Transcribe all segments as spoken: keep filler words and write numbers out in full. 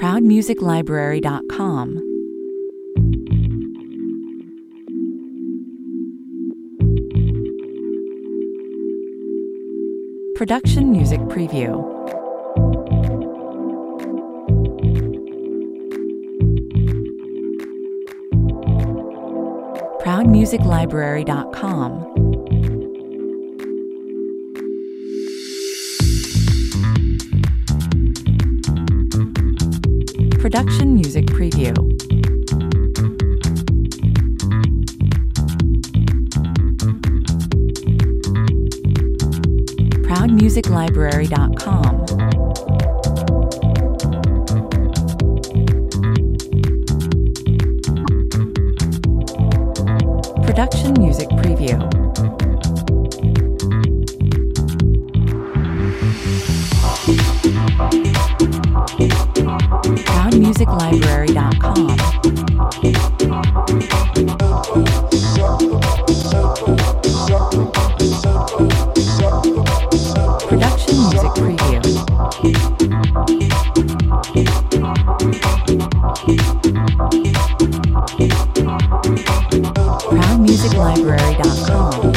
proud music library dot com. Production Music Preview. proud music library dot com. Production Music Preview. proud music library dot com. Production Music Preview. proud music library dot com. Production Music Preview. proud music library dot com.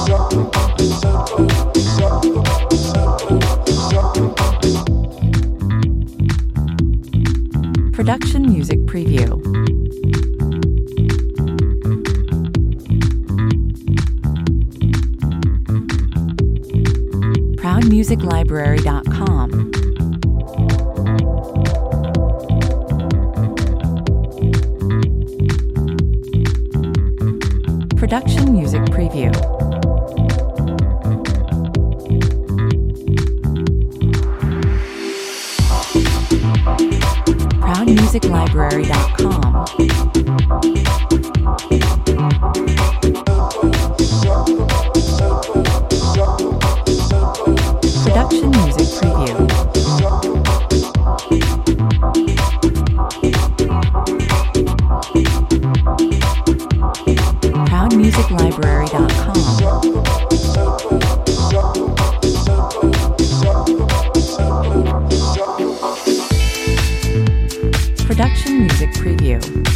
Production Music Preview. proud music library dot com. Production Music Preview. proud music library dot com. Production Music Preview. proud music library dot com. Production Music Preview.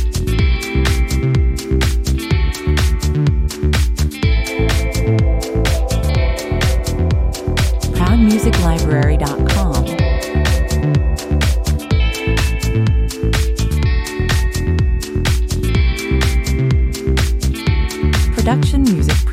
proud music library dot com. Production Music